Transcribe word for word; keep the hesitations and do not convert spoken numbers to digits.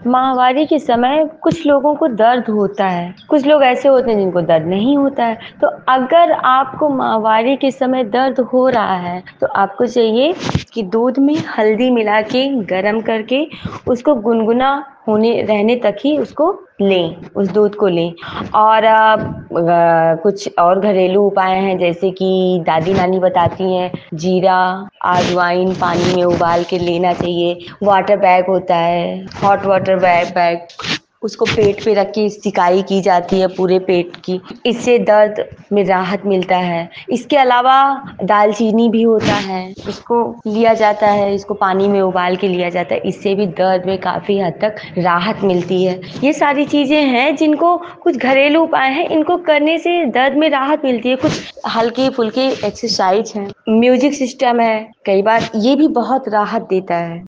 माहवारी के समय कुछ लोगों को दर्द होता है, कुछ लोग ऐसे होते हैं जिनको दर्द नहीं होता है। तो अगर आपको माहवारी के समय दर्द हो रहा है, तो आपको चाहिए कि दूध में हल्दी मिला के गरम करके उसको गुनगुना होने रहने तक ही उसको लें, उस दूध को लें। और अ, ग कुछ और घरेलू उपाय हैं जैसे कि दादी-नानी बताती हैं, जीरा, अजवाइन पानी में उबाल के लेना चाहिए। वाटर बैग होता है, हॉट वाटर बै बैग, उसको पेट पे रख के सिकाई की जाती है पूरे पेट की, इससे दर्द में राहत मिलता है। इसके अलावा दालचीनी भी होता है, इसको लिया जाता है, इसको पानी में उबाल के लिया जाता है, इससे भी दर्द में काफ़ी हद तक राहत मिलती है। ये सारी चीज़ें हैं जिनको कुछ घरेलू उपाय हैं, इनको करने से दर्द में राहत मिलती है। कुछ हल्के-फुल्के एक्सरसाइज़ हैं, म्यूज़िक सिस्टम है, कई बार ये भी बहुत राहत देता है।